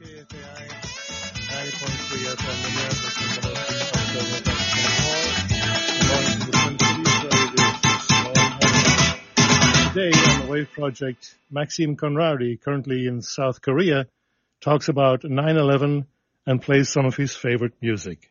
KFAI 90.3 FM Minneapolis, Minnesota. Belongs to the Twin Cities, so it is today on the Wave Project. Maxime Conradi, currently in South Korea, talks about 9/11 and plays some of his favorite music.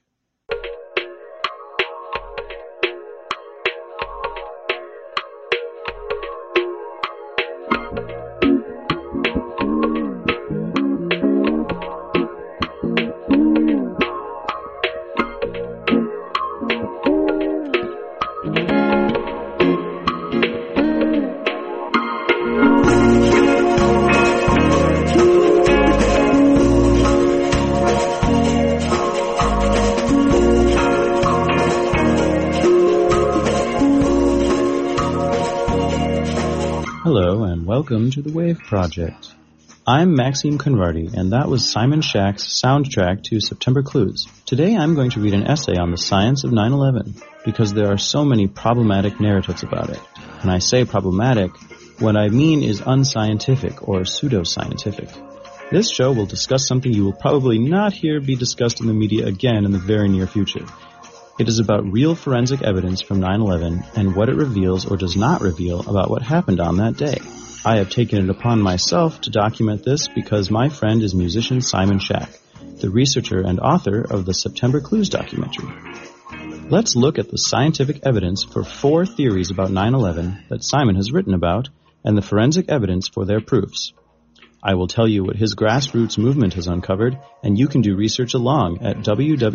Welcome to the Wave Project. I'm Maxime Conradi, and that was Simon Shack's soundtrack to September Clues. Today I'm going to read an essay on the science of 9/11, because there are so many problematic narratives about it. When I say problematic, what I mean is unscientific or pseudoscientific. This show will discuss something you will probably not hear be discussed in the media again in the very near future. It is about real forensic evidence from 9/11 and what it reveals or does not reveal about what happened on that day. I have taken it upon myself to document this because my friend is musician Simon Shack, the researcher and author of the September Clues documentary. Let's look at the scientific evidence for 4 theories about 9/11 that Simon has written about and the forensic evidence for their proofs. I will tell you what his grassroots movement has uncovered, and you can do research along at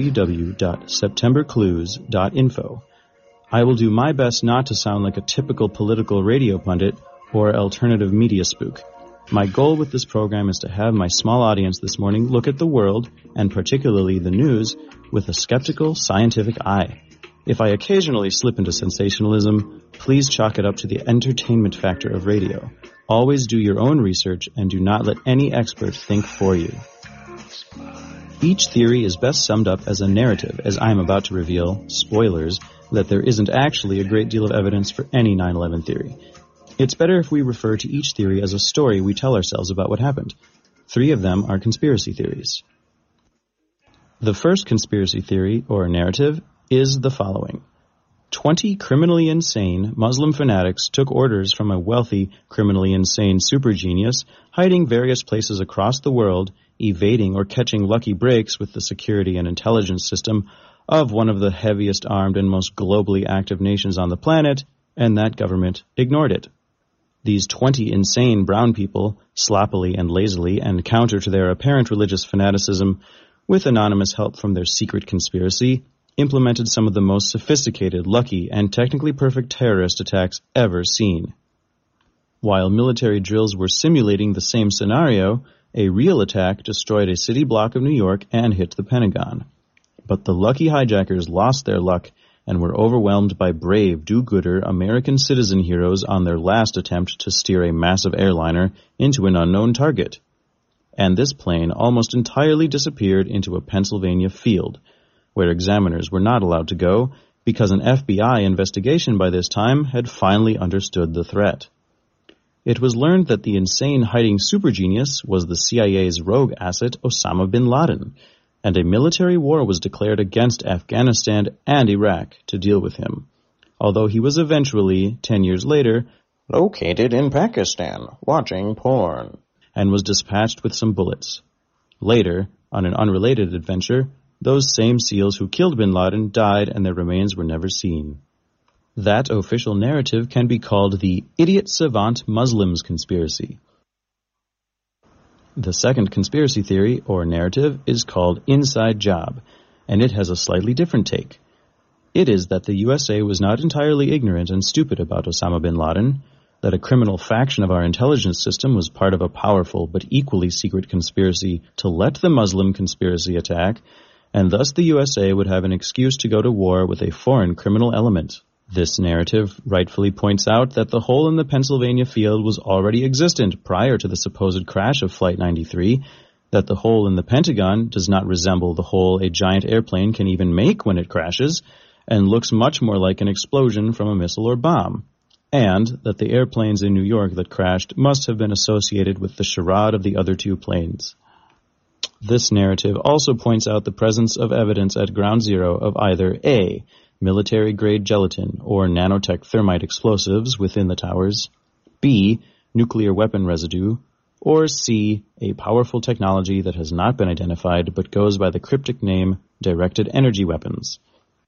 www.septemberclues.info. I will do my best not to sound like a typical political radio pundit or alternative media spook. My goal with this program is to have my small audience this morning look at the world, and particularly the news, with a skeptical, scientific eye. If I occasionally slip into sensationalism, please chalk it up to the entertainment factor of radio. Always do your own research and do not let any expert think for you. Each theory is best summed up as a narrative, as I am about to reveal, spoilers, that there isn't actually a great deal of evidence for any 9/11 theory. It's better if we refer to each theory as a story we tell ourselves about what happened. 3 of them are conspiracy theories. The first conspiracy theory, or narrative, is the following. 20 criminally insane Muslim fanatics took orders from a wealthy, criminally insane super genius, hiding various places across the world, evading or catching lucky breaks with the security and intelligence system of one of the heaviest armed and most globally active nations on the planet, and that government ignored it. These 20 insane brown people, sloppily and lazily and counter to their apparent religious fanaticism, with anonymous help from their secret conspiracy, implemented some of the most sophisticated, lucky, and technically perfect terrorist attacks ever seen. While military drills were simulating the same scenario, a real attack destroyed a city block of New York and hit the Pentagon. But the lucky hijackers lost their luck and were overwhelmed by brave, do-gooder American citizen heroes on their last attempt to steer a massive airliner into an unknown target. And this plane almost entirely disappeared into a Pennsylvania field, where examiners were not allowed to go because an FBI investigation by this time had finally understood the threat. It was learned that the insane hiding super genius was the CIA's rogue asset Osama bin Laden, and a military war was declared against Afghanistan and Iraq to deal with him, although he was eventually, 10 years later, located in Pakistan, watching porn, and was dispatched with some bullets. Later, on an unrelated adventure, those same SEALs who killed bin Laden died and their remains were never seen. That official narrative can be called the Idiot Savant Muslims conspiracy. The second conspiracy theory, or narrative, is called Inside Job, and it has a slightly different take. It is that the USA was not entirely ignorant and stupid about Osama bin Laden, that a criminal faction of our intelligence system was part of a powerful but equally secret conspiracy to let the Muslim conspiracy attack, and thus the USA would have an excuse to go to war with a foreign criminal element. This narrative rightfully points out that the hole in the Pennsylvania field was already existent prior to the supposed crash of Flight 93, that the hole in the Pentagon does not resemble the hole a giant airplane can even make when it crashes, and looks much more like an explosion from a missile or bomb, and that the airplanes in New York that crashed must have been associated with the charade of the other 2 planes. This narrative also points out the presence of evidence at ground zero of either A, military-grade gelatin or nanotech thermite explosives within the towers, B, nuclear weapon residue, or C, a powerful technology that has not been identified but goes by the cryptic name directed energy weapons.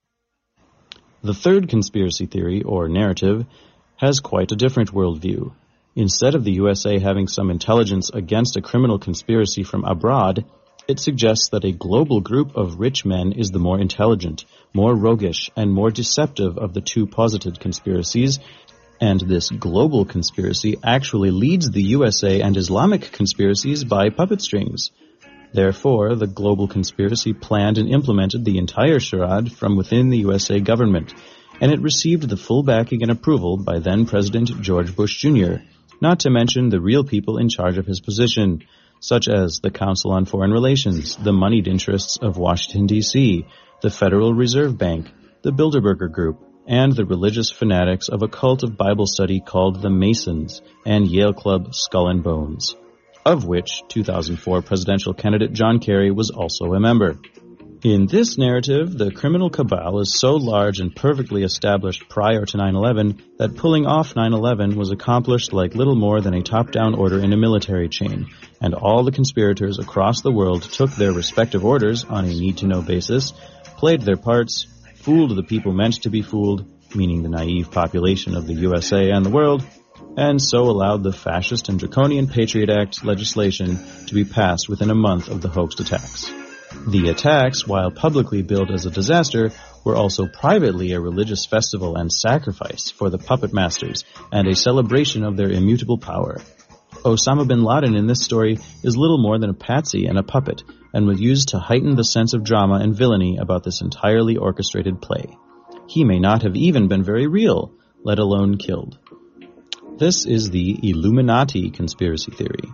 The third conspiracy theory, or narrative, has quite a different worldview. Instead of the USA having some intelligence against a criminal conspiracy from abroad, it suggests that a global group of rich men is the more intelligent, more roguish, and more deceptive of the two posited conspiracies, and this global conspiracy actually leads the USA and Islamic conspiracies by puppet strings. Therefore, the global conspiracy planned and implemented the entire charade from within the USA government, and it received the full backing and approval by then-President George Bush Jr., not to mention the real people in charge of his position, such as the Council on Foreign Relations, the moneyed interests of Washington, D.C., the Federal Reserve Bank, the Bilderberger Group, and the religious fanatics of a cult of Bible study called the Masons and Yale Club Skull and Bones, of which 2004 presidential candidate John Kerry was also a member. In this narrative, the criminal cabal is so large and perfectly established prior to 9/11 that pulling off 9/11 was accomplished like little more than a top-down order in a military chain, and all the conspirators across the world took their respective orders on a need-to-know basis, played their parts, fooled the people meant to be fooled, meaning the naive population of the USA and the world, and so allowed the fascist and draconian Patriot Act legislation to be passed within a month of the hoaxed attacks. The attacks, while publicly billed as a disaster, were also privately a religious festival and sacrifice for the puppet masters and a celebration of their immutable power. Osama bin Laden in this story is little more than a patsy and a puppet, and was used to heighten the sense of drama and villainy about this entirely orchestrated play. He may not have even been very real, let alone killed. This is the Illuminati conspiracy theory.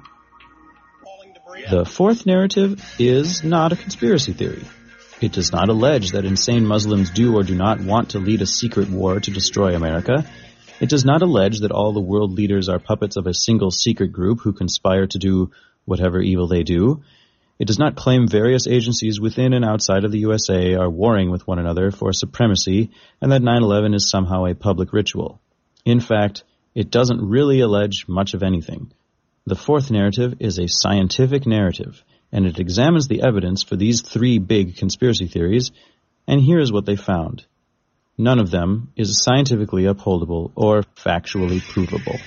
The fourth narrative is not a conspiracy theory. It does not allege that insane Muslims do or do not want to lead a secret war to destroy America. It does not allege that all the world leaders are puppets of a single secret group who conspire to do whatever evil they do. It does not claim various agencies within and outside of the USA are warring with one another for supremacy and that 9/11 is somehow a public ritual. In fact, it doesn't really allege much of anything. The fourth narrative is a scientific narrative, and it examines the evidence for these three big conspiracy theories, and here is what they found. None of them is scientifically upholdable or factually provable.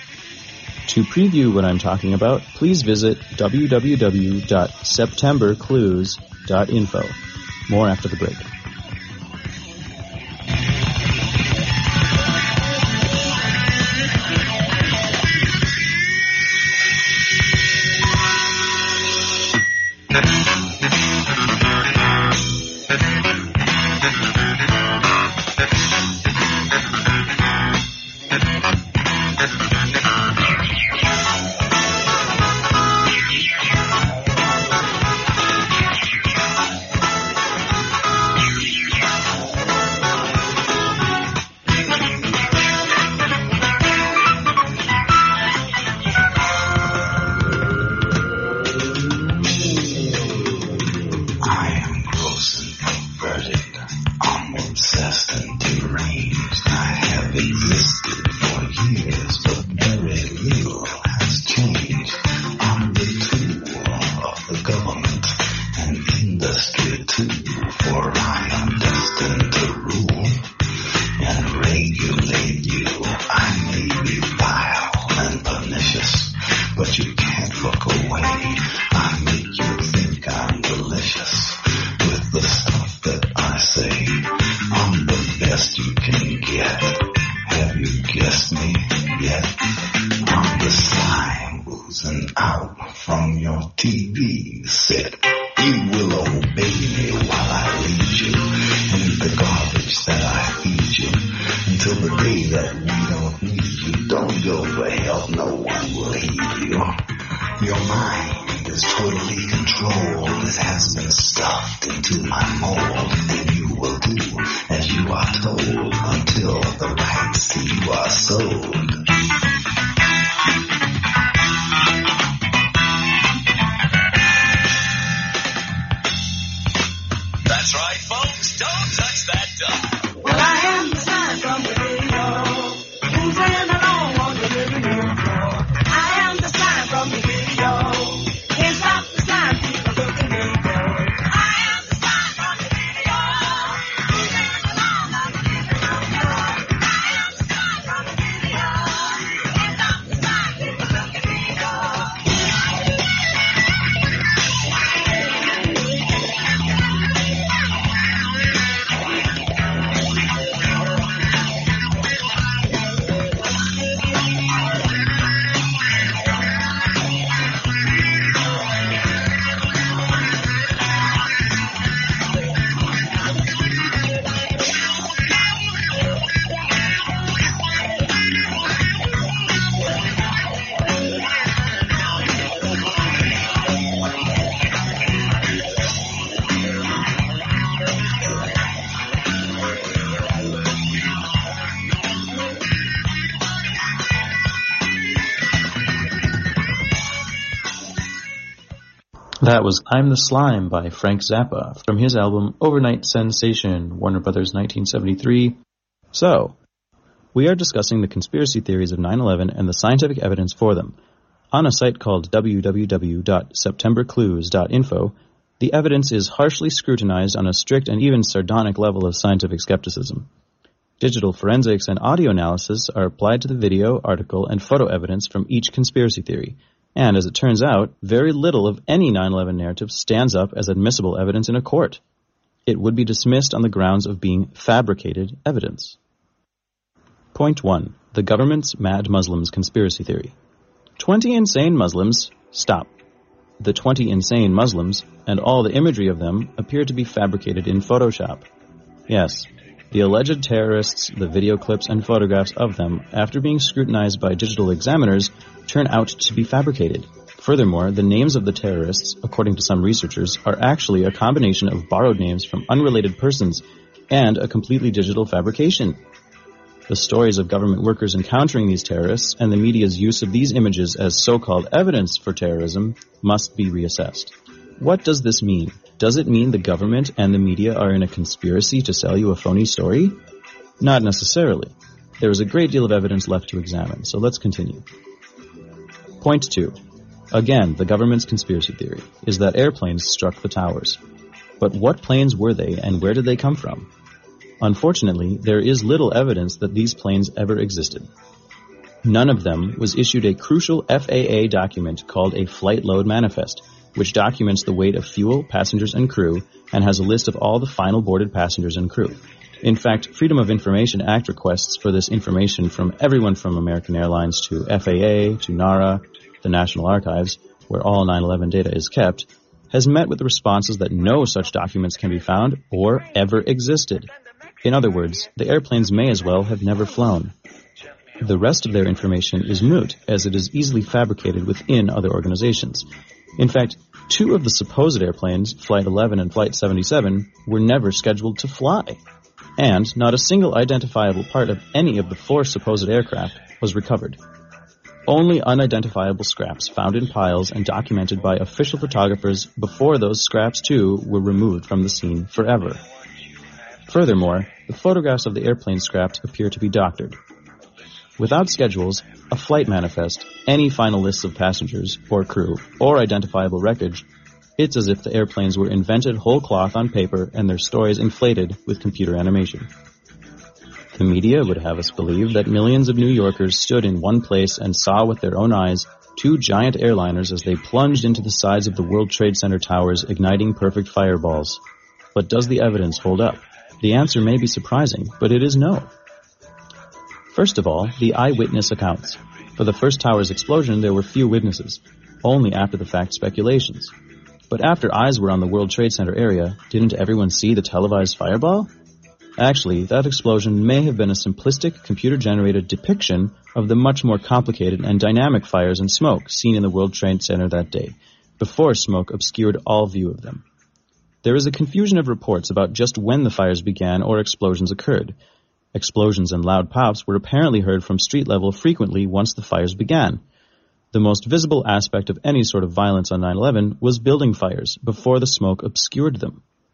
To preview what I'm talking about, please visit www.septemberclues.info. More after the break. Don't touch that dial. Well, I am the sign from the radio, moving along on the living room floor. I am the sign from the video. Can't stop the sign, people look at me go. I am the sign from the video, moving along on the living room floor. I am the sign from the video. Can't stop the sign, people look at me go. That was I'm the Slime by Frank Zappa from his album Overnight Sensation, Warner Brothers 1973. So, we are discussing the conspiracy theories of 9/11 and the scientific evidence for them. On a site called www.septemberclues.info, the evidence is harshly scrutinized on a strict and even sardonic level of scientific skepticism. Digital forensics and audio analysis are applied to the video, article, and photo evidence from each conspiracy theory. And, as it turns out, very little of any 9/11 narrative stands up as admissible evidence in a court. It would be dismissed on the grounds of being fabricated evidence. Point 1. The government's Mad Muslims conspiracy theory. 20 insane Muslims. Stop. The 20 insane Muslims, and all the imagery of them, appear to be fabricated in Photoshop. Yes, the alleged terrorists, the video clips and photographs of them, after being scrutinized by digital examiners, turn out to be fabricated. Furthermore, the names of the terrorists, according to some researchers, are actually a combination of borrowed names from unrelated persons and a completely digital fabrication. The stories of government workers encountering these terrorists and the media's use of these images as so-called evidence for terrorism must be reassessed. What does this mean? Does it mean the government and the media are in a conspiracy to sell you a phony story? Not necessarily. There is a great deal of evidence left to examine, so let's continue. Point 2. Again, the government's conspiracy theory is that airplanes struck the towers. But what planes were they and where did they come from? Unfortunately, there is little evidence that these planes ever existed. None of them was issued a crucial FAA document called a Flight Load Manifest, which documents the weight of fuel, passengers, and crew, and has a list of all the final boarded passengers and crew. In fact, Freedom of Information Act requests for this information from everyone from American Airlines to FAA, to NARA, the National Archives, where all 9/11 data is kept, has met with the responses that no such documents can be found or ever existed. In other words, the airplanes may as well have never flown. The rest of their information is moot, as it is easily fabricated within other organizations. In fact, 2 of the supposed airplanes, Flight 11 and Flight 77, were never scheduled to fly. And not a single identifiable part of any of the 4 supposed aircraft was recovered. Only unidentifiable scraps found in piles and documented by official photographers before those scraps, too, were removed from the scene forever. Furthermore, the photographs of the airplane scraps appear to be doctored. Without schedules, a flight manifest, any final lists of passengers, or crew, or identifiable wreckage, it's as if the airplanes were invented whole cloth on paper and their stories inflated with computer animation. The media would have us believe that millions of New Yorkers stood in one place and saw with their own eyes 2 giant airliners as they plunged into the sides of the World Trade Center towers, igniting perfect fireballs. But does the evidence hold up? The answer may be surprising, but it is no. First of all, the eyewitness accounts. For the first tower's explosion, there were few witnesses, only after-the-fact speculations. But after eyes were on the World Trade Center area, didn't everyone see the televised fireball? Actually, that explosion may have been a simplistic, computer-generated depiction of the much more complicated and dynamic fires and smoke seen in the World Trade Center that day, before smoke obscured all view of them. There is a confusion of reports about just when the fires began or explosions occurred. Explosions and loud pops were apparently heard from street level frequently once the fires began. The most visible aspect of any sort of violence on 9/11 was building fires before the smoke obscured them.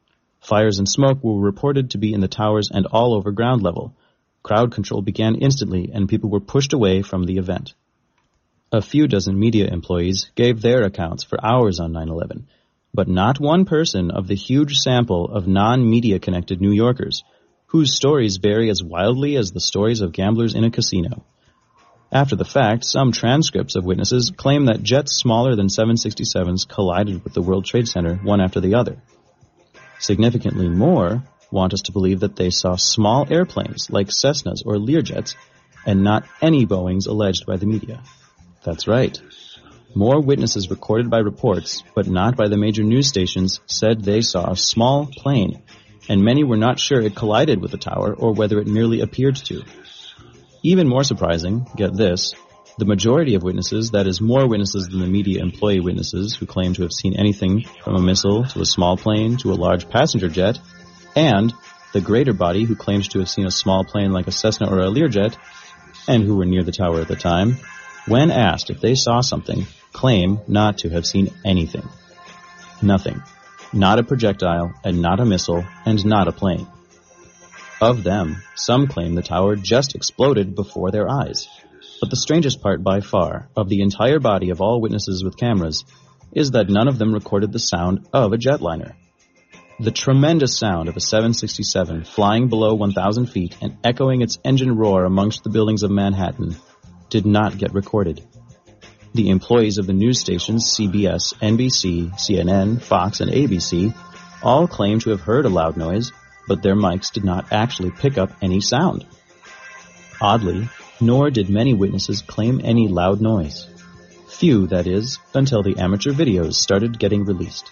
Fires and smoke were reported to be in the towers and all over ground level. Crowd control began instantly, and people were pushed away from the event. A few dozen media employees gave their accounts for hours on 9/11, but not one person of the huge sample of non-media connected New Yorkers, whose stories vary as wildly as the stories of gamblers in a casino. After the fact, some transcripts of witnesses claim that jets smaller than 767s collided with the World Trade Center one after the other. Significantly more want us to believe that they saw small airplanes like Cessnas or Learjets, and not any Boeings alleged by the media. That's right. More witnesses recorded by reports, but not by the major news stations, said they saw a small plane, and many were not sure it collided with the tower or whether it merely appeared to. Even more surprising, get this, the majority of witnesses, that is more witnesses than the media employee witnesses who claim to have seen anything from a missile to a small plane to a large passenger jet, and the greater body who claims to have seen a small plane like a Cessna or a Learjet, and who were near the tower at the time, when asked if they saw something, claim not to have seen anything. Nothing. Not a projectile, and not a missile, and not a plane. Of them, some claim the tower just exploded before their eyes. But the strangest part by far, of the entire body of all witnesses with cameras, is that none of them recorded the sound of a jetliner. The tremendous sound of a 767 flying below 1,000 feet and echoing its engine roar amongst the buildings of Manhattan did not get recorded. The employees of the news stations CBS, NBC, CNN, Fox, and ABC all claim to have heard a loud noise, but their mics did not actually pick up any sound. Oddly, nor did many witnesses claim any loud noise. Few, that is, until the amateur videos started getting released.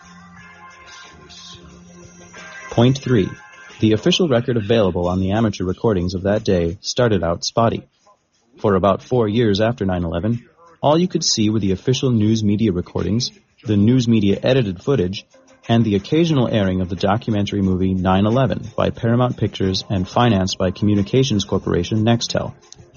Point 3. The official record available on the amateur recordings of that day started out spotty. For about 4 years after 9/11, all you could see were the official news media recordings, the news media edited footage, and the occasional airing of the documentary movie 9/11 by Paramount Pictures and financed by Communications Corporation Nextel.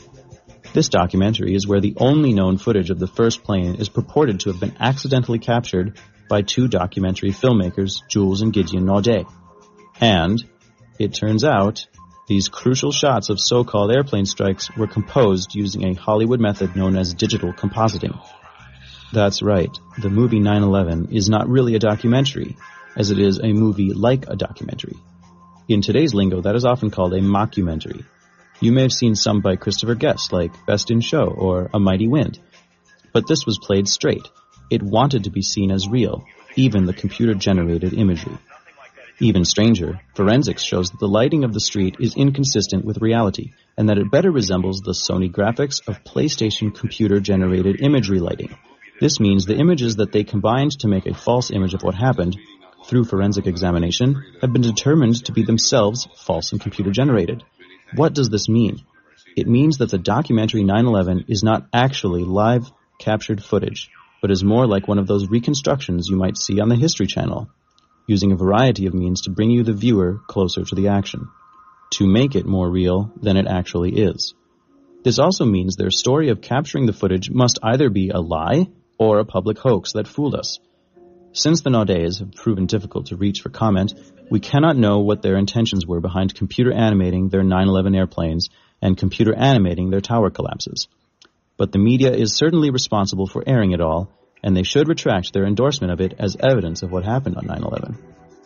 This documentary is where the only known footage of the first plane is purported to have been accidentally captured by two documentary filmmakers, Jules and Gideon Naudet. And, it turns out, these crucial shots of so-called airplane strikes were composed using a Hollywood method known as digital compositing. That's right, the movie 9/11 is not really a documentary, as it is a movie like a documentary. In today's lingo, that is often called a mockumentary. You may have seen some by Christopher Guest, like Best in Show or A Mighty Wind. But this was played straight. It wanted to be seen as real, even the computer-generated imagery. Even stranger, forensics shows that the lighting of the street is inconsistent with reality, and that it better resembles the Sony graphics of PlayStation computer-generated imagery lighting. This means the images that they combined to make a false image of what happened, through forensic examination, have been determined to be themselves false and computer-generated. What does this mean? It means that the documentary 9/11 is not actually live captured footage, but is more like one of those reconstructions you might see on the History Channel, using a variety of means to bring you, the viewer, closer to the action, to make it more real than it actually is. This also means their story of capturing the footage must either be a lie or a public hoax that fooled us. Since the Naudets have proven difficult to reach for comment, we cannot know what their intentions were behind computer animating their 9/11 airplanes and computer animating their tower collapses. But the media is certainly responsible for airing it all, and they should retract their endorsement of it as evidence of what happened on 9/11.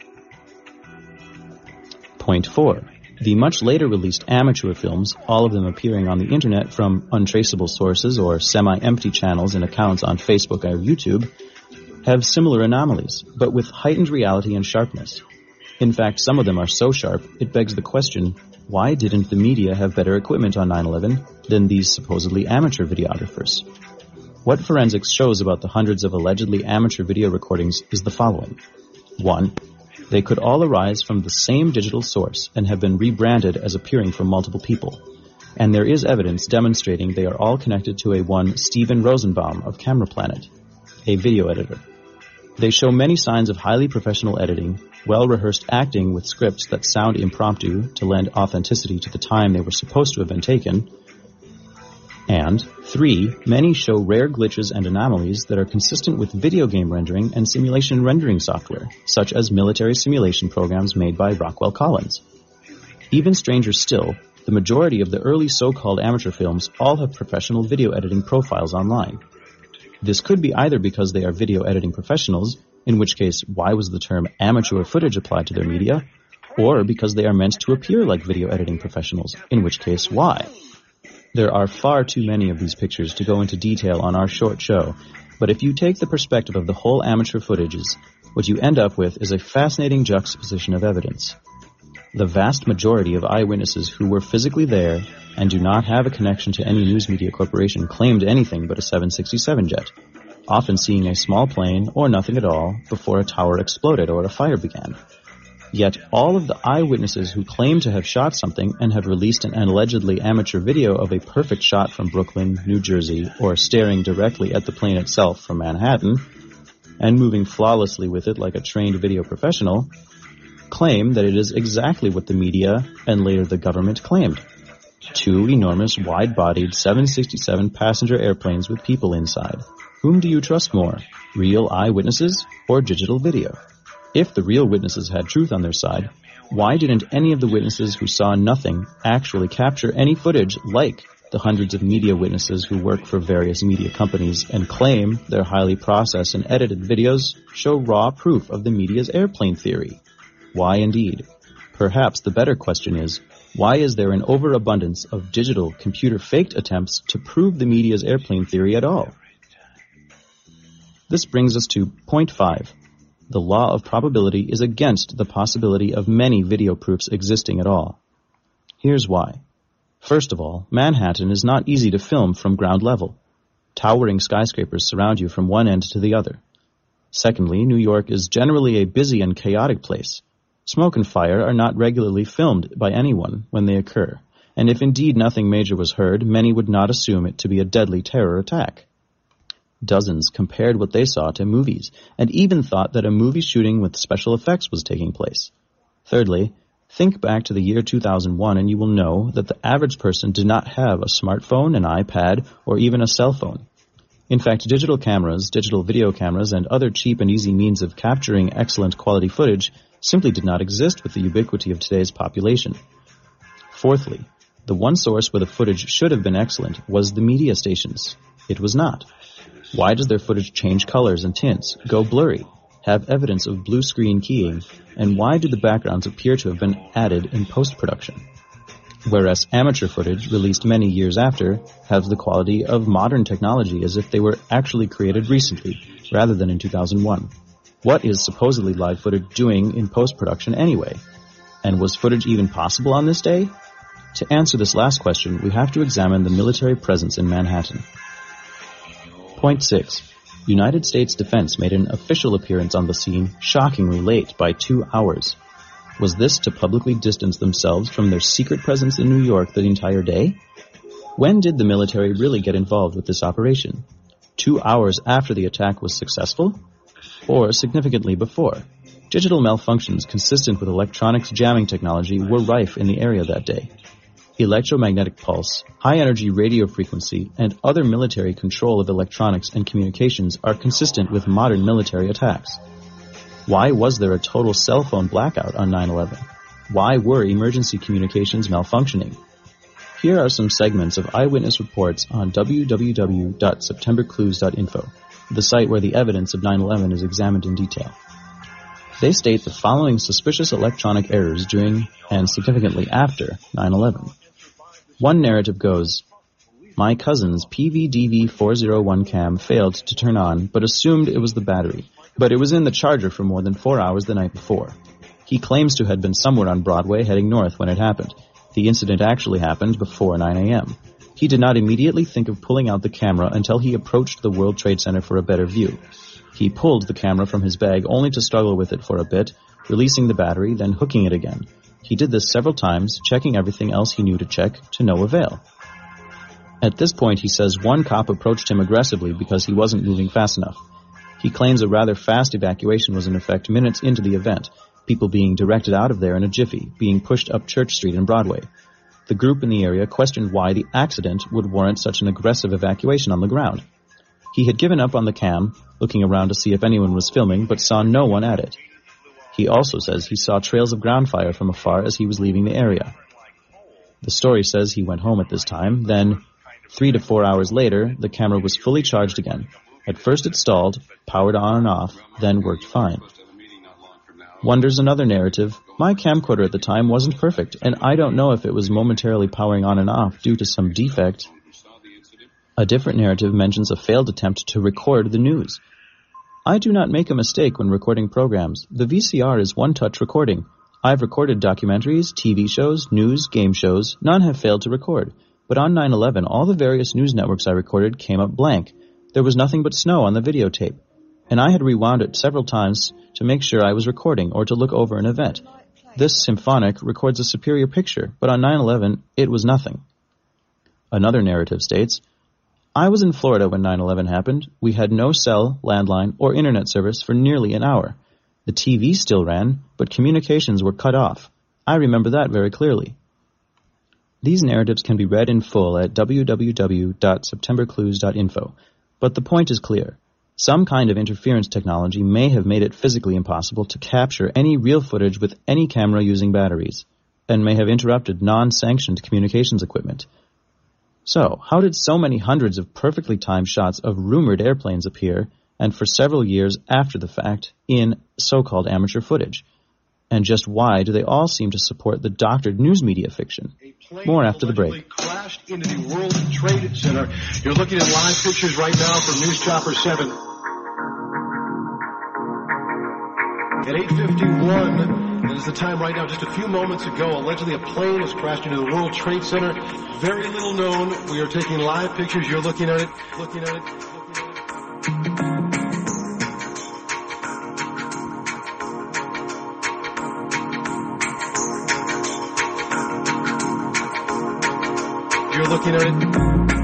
Point 4. The much later released amateur films, all of them appearing on the internet from untraceable sources or semi-empty channels and accounts on Facebook or YouTube, have similar anomalies, but with heightened reality and sharpness. In fact, some of them are so sharp, it begs the question, why didn't the media have better equipment on 9/11 than these supposedly amateur videographers? What forensics shows about the hundreds of allegedly amateur video recordings is the following. 1. They could all arise from the same digital source and have been rebranded as appearing from multiple people. And there is evidence demonstrating they are all connected to a one Steven Rosenbaum of Camera Planet, a video editor. They show many signs of highly professional editing, well-rehearsed acting with scripts that sound impromptu to lend authenticity to the time they were supposed to have been taken, And 3, many show rare glitches and anomalies that are consistent with video game rendering and simulation rendering software, such as military simulation programs made by Rockwell Collins. Even stranger still, the majority of the early so-called amateur films all have professional video editing profiles online. This could be either because they are video editing professionals, in which case why was the term amateur footage applied to their media, or because they are meant to appear like video editing professionals, in which case why? There are far too many of these pictures to go into detail on our short show, but if you take the perspective of the whole amateur footages, what you end up with is a fascinating juxtaposition of evidence. The vast majority of eyewitnesses who were physically there and do not have a connection to any news media corporation claimed anything but a 767 jet, often seeing a small plane or nothing at all before a tower exploded or a fire began. Yet all of the eyewitnesses who claim to have shot something and have released an allegedly amateur video of a perfect shot from Brooklyn, New Jersey, or staring directly at the plane itself from Manhattan, and moving flawlessly with it like a trained video professional, claim that it is exactly what the media and later the government claimed. 2 enormous, wide-bodied 767 passenger airplanes with people inside. Whom do you trust more, real eyewitnesses or digital video? If the real witnesses had truth on their side, why didn't any of the witnesses who saw nothing actually capture any footage like the hundreds of media witnesses who work for various media companies and claim their highly processed and edited videos show raw proof of the media's airplane theory? Why indeed? Perhaps the better question is, why is there an overabundance of digital, computer-faked attempts to prove the media's airplane theory at all? This brings us to point 5. The law of probability is against the possibility of many video proofs existing at all. Here's why. First of all, Manhattan is not easy to film from ground level. Towering skyscrapers surround you from one end to the other. Secondly, New York is generally a busy and chaotic place. Smoke and fire are not regularly filmed by anyone when they occur, and if indeed nothing major was heard, many would not assume it to be a deadly terror attack. Dozens compared what they saw to movies, and even thought that a movie shooting with special effects was taking place. Thirdly, think back to the year 2001 and you will know that the average person did not have a smartphone, an iPad, or even a cell phone. In fact, digital cameras, digital video cameras, and other cheap and easy means of capturing excellent quality footage simply did not exist with the ubiquity of today's population. Fourthly, the one source where the footage should have been excellent was the media stations. It was not. Why does their footage change colors and tints, go blurry, have evidence of blue screen keying, and why do the backgrounds appear to have been added in post-production? Whereas amateur footage, released many years after, have the quality of modern technology as if they were actually created recently, rather than in 2001. What is supposedly live footage doing in post-production anyway? And was footage even possible on this day? To answer this last question, we have to examine the military presence in Manhattan. Point 6. United States Defense made an official appearance on the scene shockingly late by 2 hours. Was this to publicly distance themselves from their secret presence in New York the entire day? When did the military really get involved with this operation? 2 hours after the attack was successful? Or significantly before? Digital malfunctions consistent with electronics jamming technology were rife in the area that day. Electromagnetic pulse, high-energy radio frequency, and other military control of electronics and communications are consistent with modern military attacks. Why was there a total cell phone blackout on 9/11? Why were emergency communications malfunctioning? Here are some segments of eyewitness reports on www.septemberclues.info, the site where the evidence of 9/11 is examined in detail. They state the following suspicious electronic errors during and significantly after 9/11. One narrative goes, "My cousin's PVDV401 cam failed to turn on, but assumed it was the battery, but it was in the charger for more than 4 hours the night before. He claims to have been somewhere on Broadway heading north when it happened. The incident actually happened before 9 a.m. He did not immediately think of pulling out the camera until he approached the World Trade Center for a better view. He pulled the camera from his bag only to struggle with it for a bit, releasing the battery, then hooking it again. He did this several times, checking everything else he knew to check, to no avail. At this point, he says one cop approached him aggressively because he wasn't moving fast enough. He claims a rather fast evacuation was in effect minutes into the event, people being directed out of there in a jiffy, being pushed up Church Street and Broadway. the group in the area questioned why the accident would warrant such an aggressive evacuation on the ground. He had given up on the cam, looking around to see if anyone was filming, but saw no one at it. He also says he saw trails of ground fire from afar as he was leaving the area. The story says he went home at this time, then 3 to 4 hours later, the camera was fully charged again. At first it stalled, powered on and off, then worked fine. Wonders another narrative, my camcorder at the time wasn't perfect, and I don't know if it was momentarily powering on and off due to some defect. A different narrative mentions a failed attempt to record the news. I do not make a mistake when recording programs. The VCR is one-touch recording. I've recorded documentaries, TV shows, news, game shows. None have failed to record. But on 9/11, all the various news networks I recorded came up blank. There was nothing but snow on the videotape. And I had rewound it several times to make sure I was recording or to look over an event. This symphonic records a superior picture, but on 9/11, it was nothing. Another narrative states, I was in Florida when 9/11 happened. We had no cell, landline, or internet service for nearly an hour. The TV still ran, but communications were cut off. I remember that very clearly. These narratives can be read in full at www.septemberclues.info, but the point is clear. Some kind of interference technology may have made it physically impossible to capture any real footage with any camera using batteries, and may have interrupted non-sanctioned communications equipment. So, how did so many hundreds of perfectly timed shots of rumored airplanes appear, and for several years after the fact, in so-called amateur footage? And just why do they all seem to support the doctored news media fiction? More after the break. Crashed into the World Trade Center. You're looking at live pictures right now from News Chopper 7. At 8:51, that is the time right now, just a few moments ago, allegedly a plane has crashed into the World Trade Center. Very little known. We are taking live pictures. You're looking at it. You're looking at it.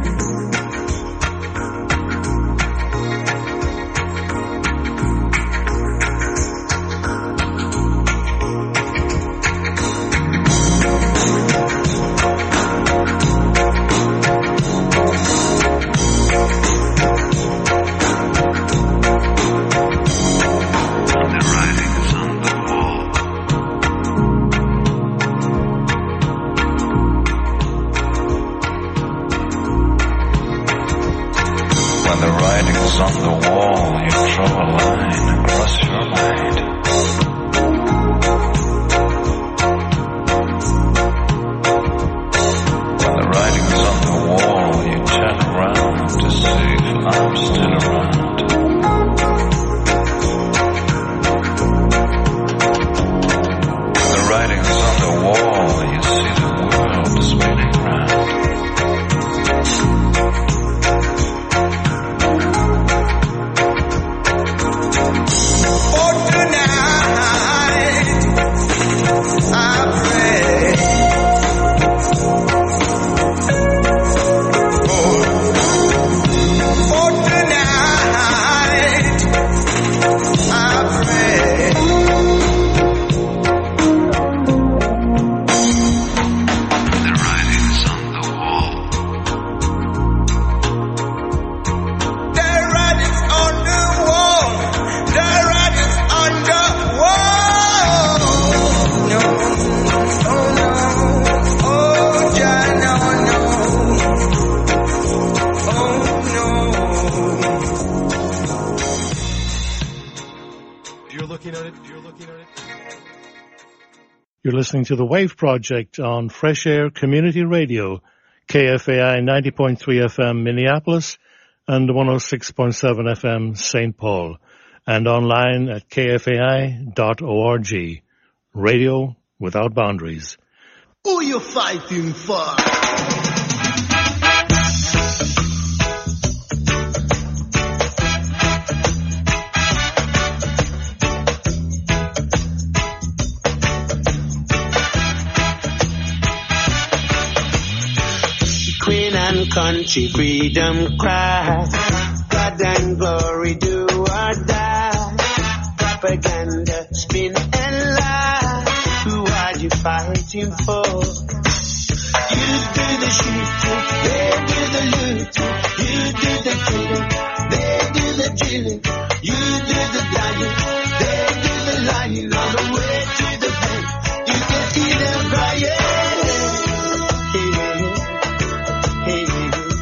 You're listening to The Wave Project on Fresh Air Community Radio, KFAI 90.3 FM Minneapolis and 106.7 FM St. Paul, and online at kfai.org. Radio without boundaries. Who you fighting for? Country freedom cry, God and glory do or die. Propaganda spin and lie. Who are you fighting for? You do the shooting, they do the looting. You do the killing, they do the drilling. You do the dying, they do the lying. On the way to the bank, you can see them crying. Hey, hey, hey.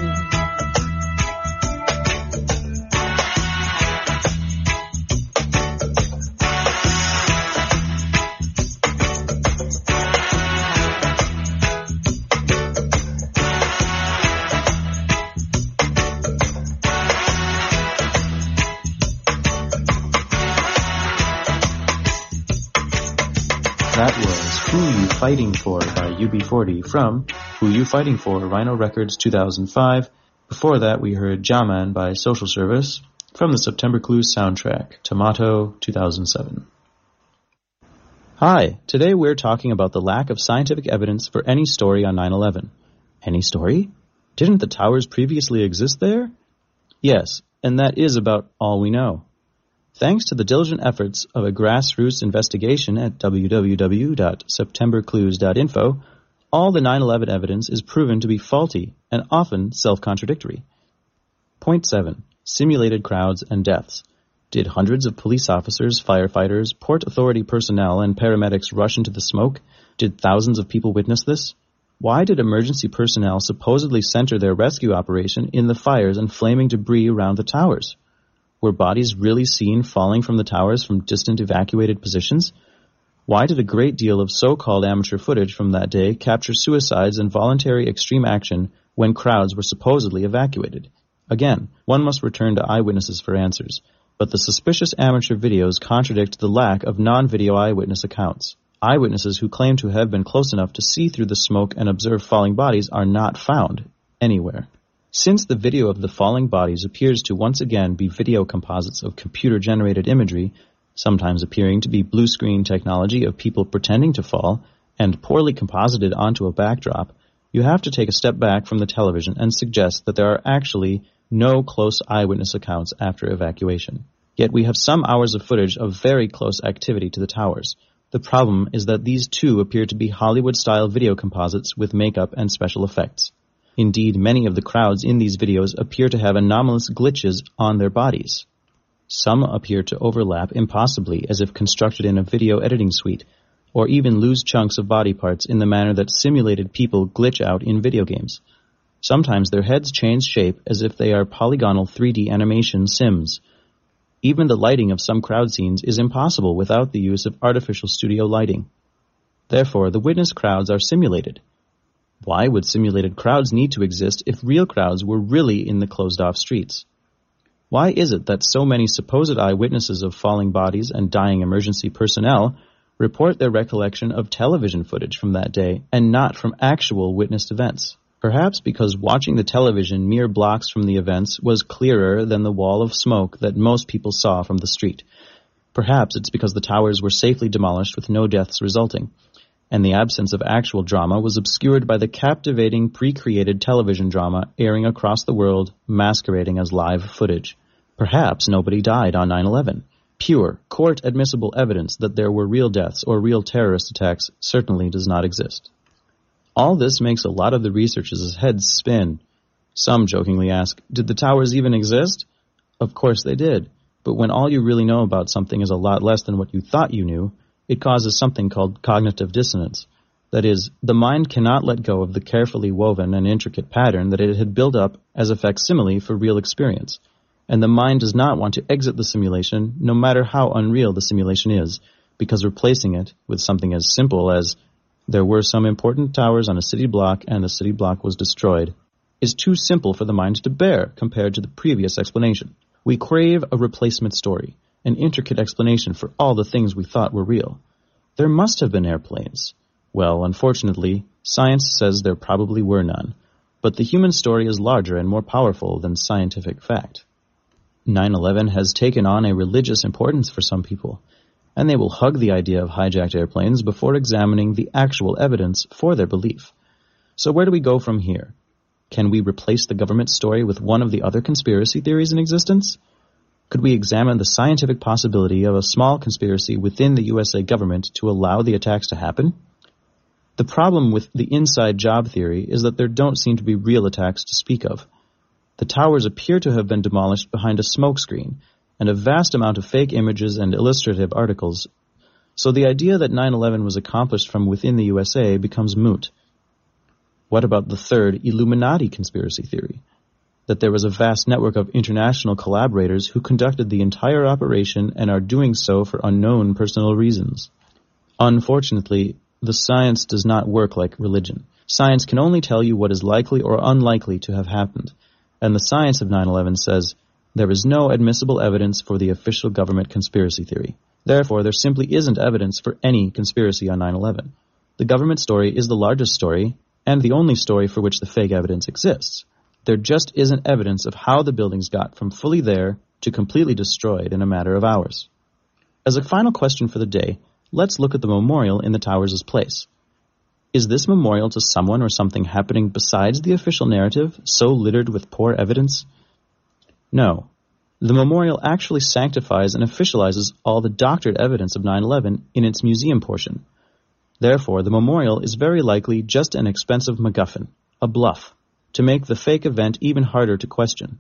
That was Who You Fighting For by UB40 from Who You Fighting For, Rhino Records 2005. Before that, we heard Jaman by Social Service from the September Clues soundtrack, Tomato 2007. Hi, today we're talking about the lack of scientific evidence for any story on 9/11. Any story? Didn't the towers previously exist there? Yes, and that is about all we know. Thanks to the diligent efforts of a grassroots investigation at www.septemberclues.info, all the 9/11 evidence is proven to be faulty and often self-contradictory. Point 7. Simulated crowds and deaths. Did hundreds of police officers, firefighters, Port Authority personnel, and paramedics rush into the smoke? Did thousands of people witness this? Why did emergency personnel supposedly center their rescue operation in the fires and flaming debris around the towers? Were bodies really seen falling from the towers from distant evacuated positions? Why did a great deal of so-called amateur footage from that day capture suicides and voluntary extreme action when crowds were supposedly evacuated? Again, one must return to eyewitnesses for answers, but the suspicious amateur videos contradict the lack of non-video eyewitness accounts. Eyewitnesses who claim to have been close enough to see through the smoke and observe falling bodies are not found anywhere. Since the video of the falling bodies appears to once again be video composites of computer-generated imagery, sometimes appearing to be blue screen technology of people pretending to fall, and poorly composited onto a backdrop, you have to take a step back from the television and suggest that there are actually no close eyewitness accounts after evacuation. Yet we have some hours of footage of very close activity to the towers. The problem is that these too appear to be Hollywood-style video composites with makeup and special effects. Indeed, many of the crowds in these videos appear to have anomalous glitches on their bodies. Some appear to overlap impossibly as if constructed in a video editing suite, or even lose chunks of body parts in the manner that simulated people glitch out in video games. Sometimes their heads change shape as if they are polygonal 3D animation sims. Even the lighting of some crowd scenes is impossible without the use of artificial studio lighting. Therefore, the witness crowds are simulated. Why would simulated crowds need to exist if real crowds were really in the closed-off streets? Why is it that so many supposed eyewitnesses of falling bodies and dying emergency personnel report their recollection of television footage from that day and not from actual witnessed events? Perhaps because watching the television mere blocks from the events was clearer than the wall of smoke that most people saw from the street. Perhaps it's because the towers were safely demolished with no deaths resulting, and the absence of actual drama was obscured by the captivating pre-created television drama airing across the world, masquerading as live footage. Perhaps nobody died on 9/11. Pure, court-admissible evidence that there were real deaths or real terrorist attacks certainly does not exist. All this makes a lot of the researchers' heads spin. Some jokingly ask, did the towers even exist? Of course they did, but when all you really know about something is a lot less than what you thought you knew, it causes something called cognitive dissonance. That is, the mind cannot let go of the carefully woven and intricate pattern that it had built up as a facsimile for real experience. And the mind does not want to exit the simulation, no matter how unreal the simulation is, because replacing it with something as simple as, there were some important towers on a city block and the city block was destroyed, is too simple for the mind to bear compared to the previous explanation. We crave a replacement story, an intricate explanation for all the things we thought were real. There must have been airplanes. Well, unfortunately, science says there probably were none, but the human story is larger and more powerful than scientific fact. 9/11 has taken on a religious importance for some people, and they will hug the idea of hijacked airplanes before examining the actual evidence for their belief. So where do we go from here? Can we replace the government story with one of the other conspiracy theories in existence? Could we examine the scientific possibility of a small conspiracy within the USA government to allow the attacks to happen? The problem with the inside job theory is that there don't seem to be real attacks to speak of. The towers appear to have been demolished behind a smokescreen, and a vast amount of fake images and illustrative articles, so the idea that 9/11 was accomplished from within the USA becomes moot. What about the third Illuminati conspiracy theory? That there was a vast network of international collaborators who conducted the entire operation and are doing so for unknown personal reasons. Unfortunately, the science does not work like religion. Science can only tell you what is likely or unlikely to have happened, and the science of 9/11 says there is no admissible evidence for the official government conspiracy theory. Therefore, there simply isn't evidence for any conspiracy on 9/11. The government story is the largest story, and the only story for which the fake evidence exists. There just isn't evidence of how the buildings got from fully there to completely destroyed in a matter of hours. As a final question for the day, let's look at the memorial in the towers' place. Is this memorial to someone or something happening besides the official narrative, so littered with poor evidence? No. The memorial actually sanctifies and officializes all the doctored evidence of 9/11 in its museum portion. Therefore, the memorial is very likely just an expensive MacGuffin, a bluff, to make the fake event even harder to question.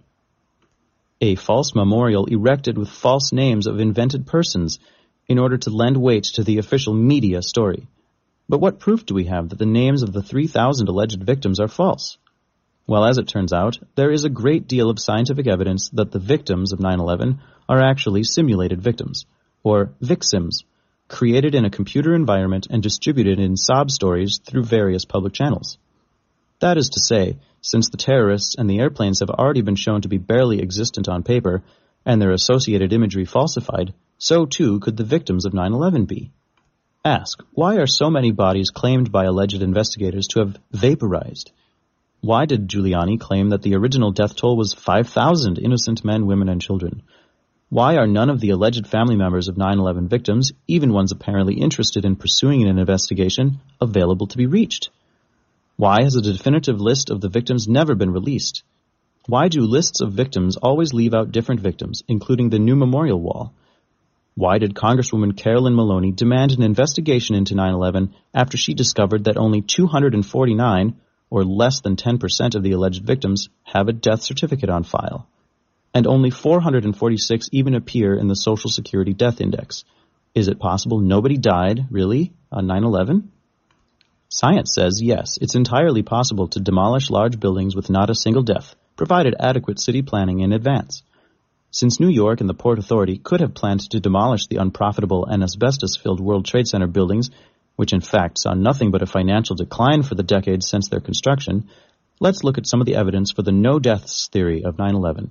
A false memorial erected with false names of invented persons in order to lend weight to the official media story. But what proof do we have that the names of the 3,000 alleged victims are false? Well, as it turns out, there is a great deal of scientific evidence that the victims of 9/11 are actually simulated victims, or VicSims, created in a computer environment and distributed in sob stories through various public channels. That is to say, since the terrorists and the airplanes have already been shown to be barely existent on paper, and their associated imagery falsified, so too could the victims of 9/11 be. Ask, why are so many bodies claimed by alleged investigators to have vaporized? Why did Giuliani claim that the original death toll was 5,000 innocent men, women, and children? Why are none of the alleged family members of 9/11 victims, even ones apparently interested in pursuing an investigation, available to be reached? Why has a definitive list of the victims never been released? Why do lists of victims always leave out different victims, including the new memorial wall? Why did Congresswoman Carolyn Maloney demand an investigation into 9/11 after she discovered that only 249, or less than 10% of the alleged victims, have a death certificate on file? And only 446 even appear in the Social Security Death Index. Is it possible nobody died, really, on 9/11? Science says yes, it's entirely possible to demolish large buildings with not a single death, provided adequate city planning in advance. Since New York and the Port Authority could have planned to demolish the unprofitable and asbestos-filled World Trade Center buildings, which in fact saw nothing but a financial decline for the decades since their construction, let's look at some of the evidence for the no-deaths theory of 9/11.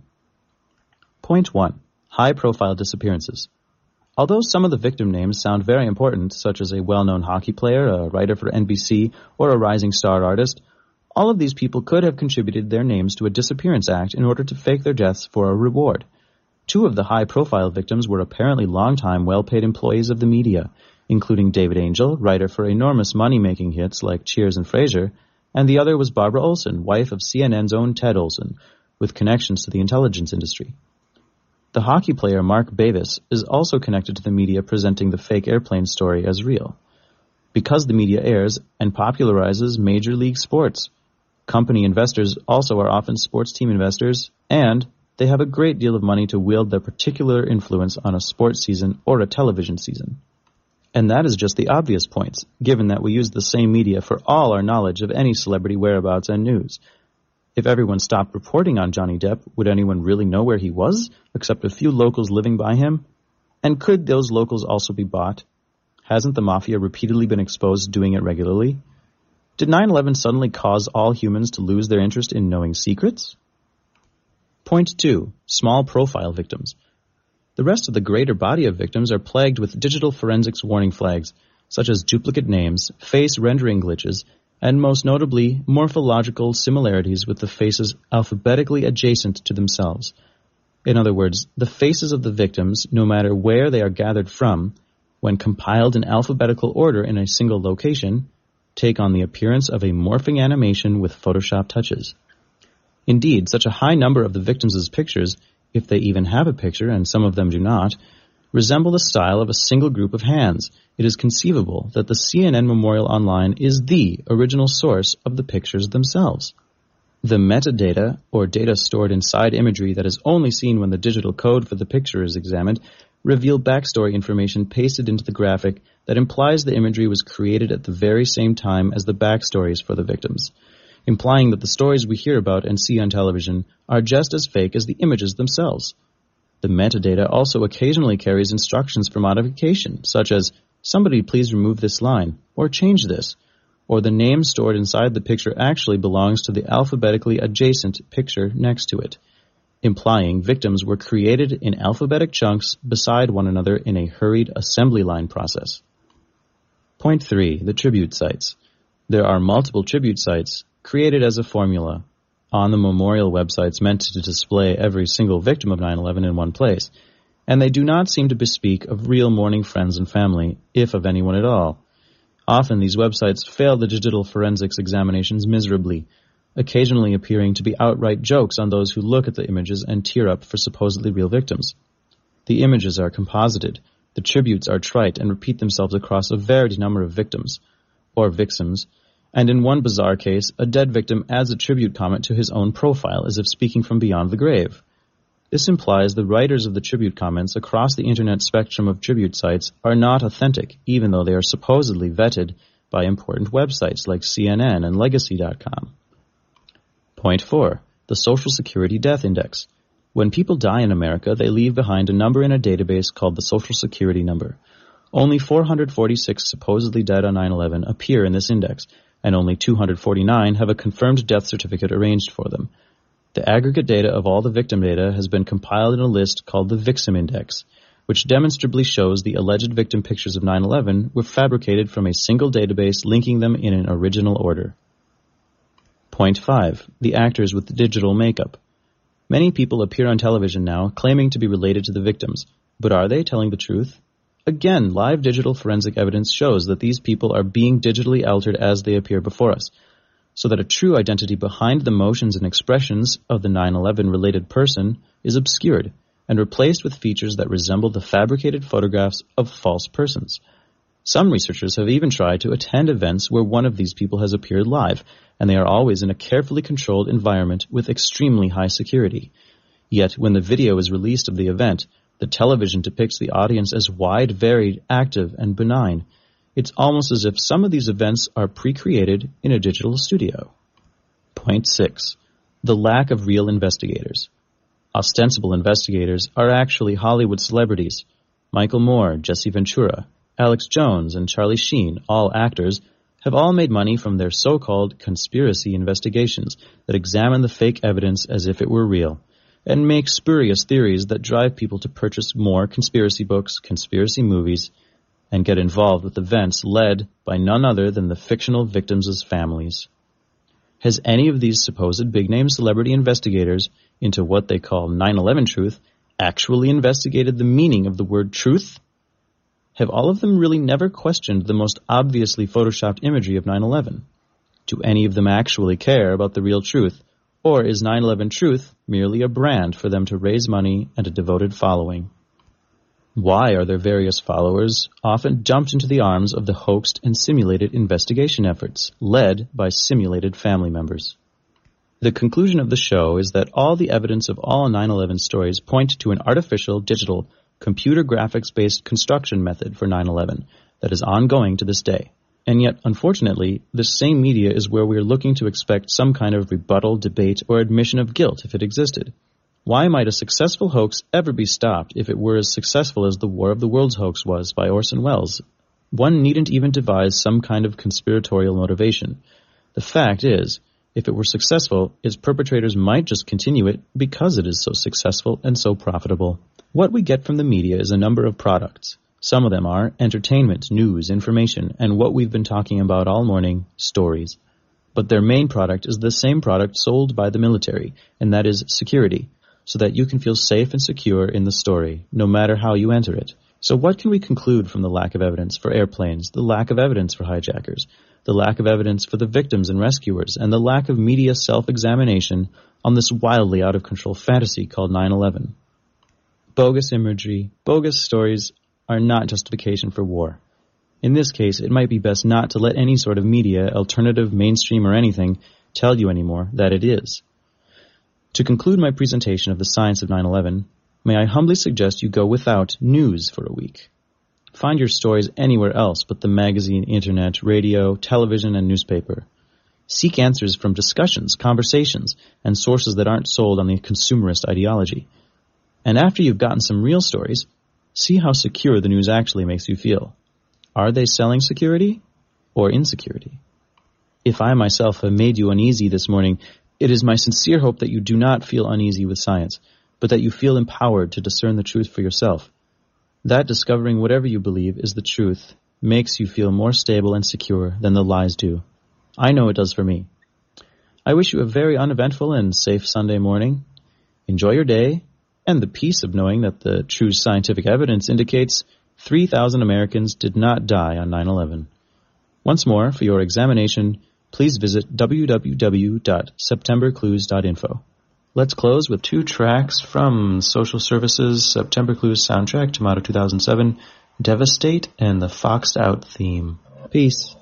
Point 1. High-profile disappearances. Although some of the victim names sound very important, such as a well-known hockey player, a writer for NBC, or a rising star artist, all of these people could have contributed their names to a disappearance act in order to fake their deaths for a reward. 2 of the high-profile victims were apparently long-time, well-paid employees of the media, including David Angel, writer for enormous money-making hits like Cheers and Frasier, and the other was Barbara Olson, wife of CNN's own Ted Olson, with connections to the intelligence industry. The hockey player Mark Bavis is also connected to the media presenting the fake airplane story as real. Because the media airs and popularizes Major League sports, company investors also are often sports team investors, and they have a great deal of money to wield their particular influence on a sports season or a television season. And that is just the obvious points, given that we use the same media for all our knowledge of any celebrity whereabouts and news. If everyone stopped reporting on Johnny Depp, would anyone really know where he was, except a few locals living by him? And could those locals also be bought? Hasn't the mafia repeatedly been exposed doing it regularly? Did 9/11 suddenly cause all humans to lose their interest in knowing secrets? Point 2. Small profile victims. The rest of the greater body of victims are plagued with digital forensics warning flags, such as duplicate names, face rendering glitches, and most notably, morphological similarities with the faces alphabetically adjacent to themselves. In other words, the faces of the victims, no matter where they are gathered from, when compiled in alphabetical order in a single location, take on the appearance of a morphing animation with Photoshop touches. Indeed, such a high number of the victims' pictures, if they even have a picture, and some of them do not, resemble the style of a single group of hands. It is conceivable that the CNN Memorial Online is the original source of the pictures themselves. The metadata, or data stored inside imagery that is only seen when the digital code for the picture is examined, reveal backstory information pasted into the graphic that implies the imagery was created at the very same time as the backstories for the victims, implying that the stories we hear about and see on television are just as fake as the images themselves. The metadata also occasionally carries instructions for modification, such as, "Somebody please remove this line," or "Change this," or the name stored inside the picture actually belongs to the alphabetically adjacent picture next to it, implying victims were created in alphabetic chunks beside one another in a hurried assembly line process. Point 3. The tribute sites. There are multiple tribute sites created as a formula on the memorial websites meant to display every single victim of 9/11 in one place, and they do not seem to bespeak of real mourning friends and family, if of anyone at all. Often these websites fail the digital forensics examinations miserably, occasionally appearing to be outright jokes on those who look at the images and tear up for supposedly real victims. The images are composited, the tributes are trite and repeat themselves across a varied number of victims, or vixens, and in one bizarre case, a dead victim adds a tribute comment to his own profile as if speaking from beyond the grave. This implies the writers of the tribute comments across the internet spectrum of tribute sites are not authentic, even though they are supposedly vetted by important websites like CNN and Legacy.com. Point 4. The Social Security Death Index. When people die in America, they leave behind a number in a database called the Social Security number. Only 446 supposedly dead on 9/11 appear in this index, and only 249 have a confirmed death certificate arranged for them. The aggregate data of all the victim data has been compiled in a list called the Vixim Index, which demonstrably shows the alleged victim pictures of 9/11 were fabricated from a single database linking them in an original order. Point 5. The actors with the digital makeup. Many people appear on television now claiming to be related to the victims, but are they telling the truth? Again, live digital forensic evidence shows that these people are being digitally altered as they appear before us, so that a true identity behind the motions and expressions of the 9/11 related person is obscured and replaced with features that resemble the fabricated photographs of false persons. Some researchers have even tried to attend events where one of these people has appeared live, and they are always in a carefully controlled environment with extremely high security. Yet, when the video is released of the event, the television depicts the audience as wide, varied, active, and benign. It's almost as if some of these events are pre-created in a digital studio. Point 6. The lack of real investigators. Ostensible investigators are actually Hollywood celebrities. Michael Moore, Jesse Ventura, Alex Jones, and Charlie Sheen, all actors, have all made money from their so-called conspiracy investigations that examine the fake evidence as if it were real, and make spurious theories that drive people to purchase more conspiracy books, conspiracy movies, and get involved with events led by none other than the fictional victims' families. Has any of these supposed big-name celebrity investigators into what they call 9/11 truth actually investigated the meaning of the word truth? Have all of them really never questioned the most obviously photoshopped imagery of 9/11? Do any of them actually care about the real truth, or is 9/11 truth merely a brand for them to raise money and a devoted following? Why are their various followers often dumped into the arms of the hoaxed and simulated investigation efforts, led by simulated family members? The conclusion of the show is that all the evidence of all 9/11 stories point to an artificial, digital, computer graphics-based construction method for 9/11 that is ongoing to this day. And yet, unfortunately, this same media is where we are looking to expect some kind of rebuttal, debate, or admission of guilt if it existed. Why might a successful hoax ever be stopped if it were as successful as the War of the Worlds hoax was by Orson Welles? One needn't even devise some kind of conspiratorial motivation. The fact is, if it were successful, its perpetrators might just continue it because it is so successful and so profitable. What we get from the media is a number of products. Some of them are entertainment, news, information, and what we've been talking about all morning, stories. But their main product is the same product sold by the military, and that is security, so that you can feel safe and secure in the story, no matter how you enter it. So what can we conclude from the lack of evidence for airplanes, the lack of evidence for hijackers, the lack of evidence for the victims and rescuers, and the lack of media self-examination on this wildly out-of-control fantasy called 9/11? Bogus imagery, bogus stories are not justification for war. In this case, it might be best not to let any sort of media, alternative, mainstream, or anything, tell you anymore that it is. To conclude my presentation of the science of 9/11, may I humbly suggest you go without news for a week. Find your stories anywhere else but the magazine, internet, radio, television, and newspaper. Seek answers from discussions, conversations, and sources that aren't sold on the consumerist ideology. And after you've gotten some real stories, see how secure the news actually makes you feel. Are they selling security or insecurity? If I myself have made you uneasy this morning, it is my sincere hope that you do not feel uneasy with science, but that you feel empowered to discern the truth for yourself. That discovering whatever you believe is the truth makes you feel more stable and secure than the lies do. I know it does for me. I wish you a very uneventful and safe Sunday morning. Enjoy your day, and the peace of knowing that the true scientific evidence indicates 3,000 Americans did not die on 9/11. Once more, for your examination, please visit www.septemberclues.info. Let's close with 2 tracks from Social Services' September Clues soundtrack, Tomato 2007, Devastate and the Foxed Out theme. Peace.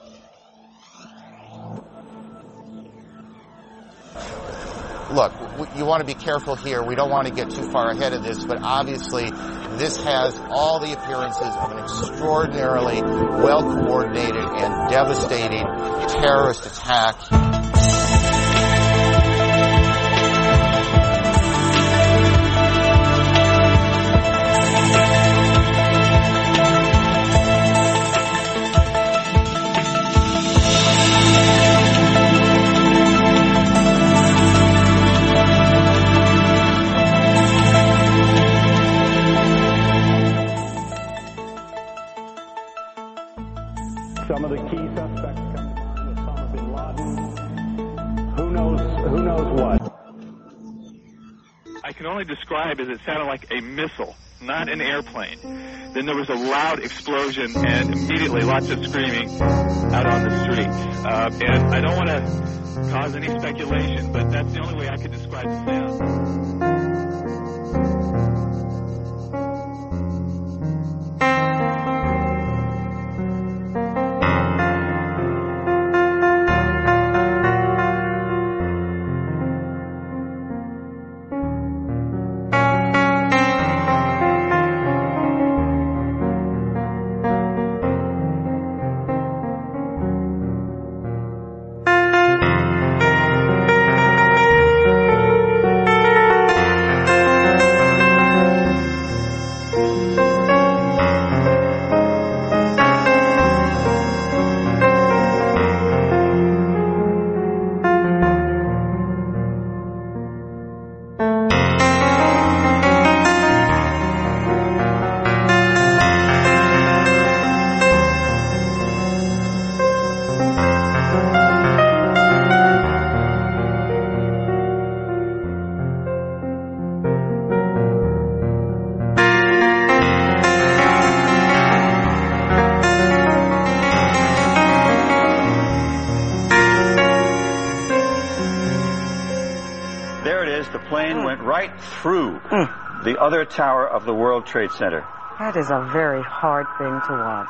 Look, you want to be careful here. We don't want to get too far ahead of this, but obviously this has all the appearances of an extraordinarily well-coordinated and devastating terrorist attack. Some of the key suspects come to mind, Osama bin Laden. Who knows what? I can only describe as it sounded like a missile, not an airplane. Then there was a loud explosion and immediately lots of screaming out on the streets. And I don't want to cause any speculation, but that's the only way I could describe the sound. Through the other tower of the World Trade Center. That is a very hard thing to watch.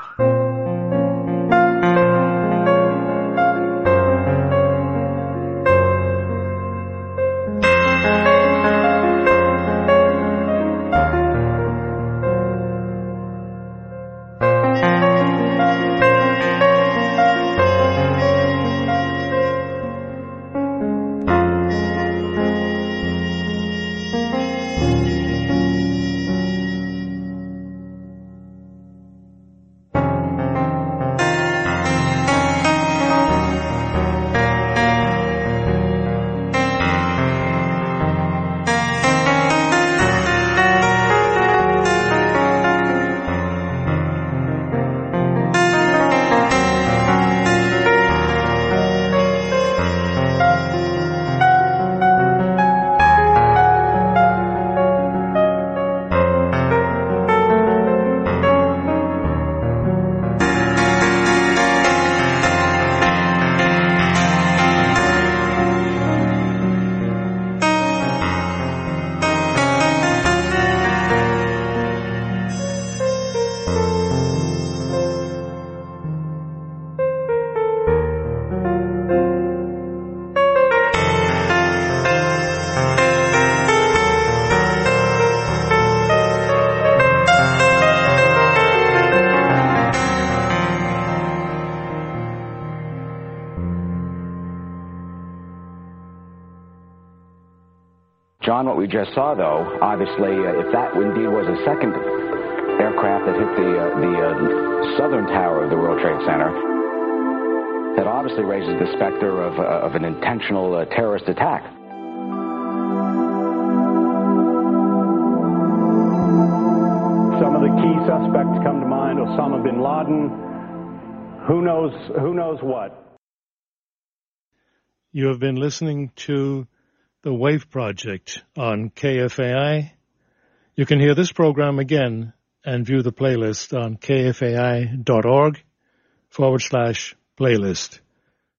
John, what we just saw, though, obviously, if that indeed was a second aircraft that hit the southern tower of the World Trade Center, that obviously raises the specter of an intentional terrorist attack. Some of the key suspects come to mind: Osama bin Laden. Who knows what? You have been listening to The Wave Project on KFAI. You can hear this program again and view the playlist on kfai.org/playlist.